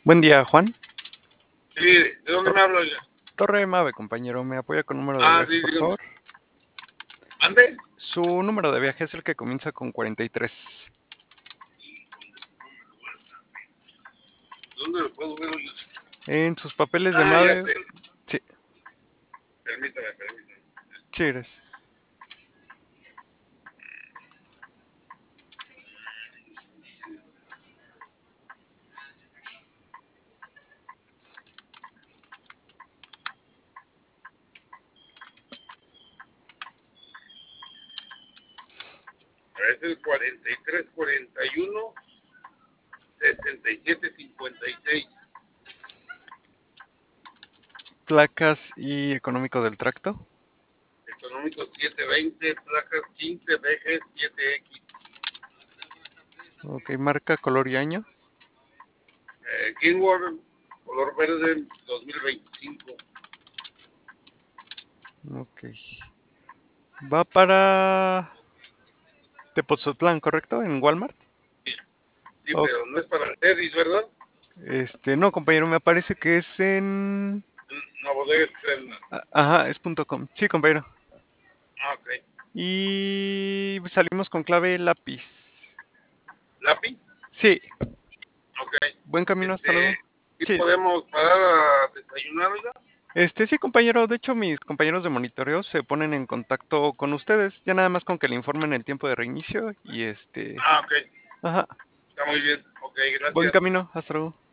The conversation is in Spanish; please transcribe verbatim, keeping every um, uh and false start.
Buen día, Juan. Sí, ¿de dónde Tor- me hablo ya? Torre Mave, compañero. ¿Me apoya con número de Ah, viaje, sí, por dígame. favor? ¿Ande? Su número de viaje es el que comienza con cuarenta y tres. ¿Dónde lo puedo ver? Oiga? En sus papeles de Ah, ya Mave. sé. Sí, Permítame, permítame. sí eres. A ver, es el cuarenta y tres, cuarenta y uno, sesenta y siete, cincuenta y seis. Placas y económico del tracto. Económico setecientos veinte, placas quince, B G siete X. Ok, marca, color y año. Eh, Kenworth, color verde, dos mil veinticinco. Ok. Va para Tepoztlán, ¿correcto? En Walmart. Sí, sí, Ok. pero no es para Teddy's, ¿verdad? Este, no, compañero, me parece que es en... Una bodega externa. a- Ajá, es punto .com. Sí, compañero. Ah, ok. Y salimos con clave lápiz. ¿Lápiz? Sí, Ok. buen camino, hasta Este, luego. ¿sí Sí, podemos parar a desayunar, oiga? este sí, compañero. De hecho, mis compañeros de monitoreo se ponen en contacto con ustedes, ya nada más con que le informen el tiempo de reinicio y este, Ah, ok. ajá, Está muy bien. Ok, buen gracias. camino, hasta luego.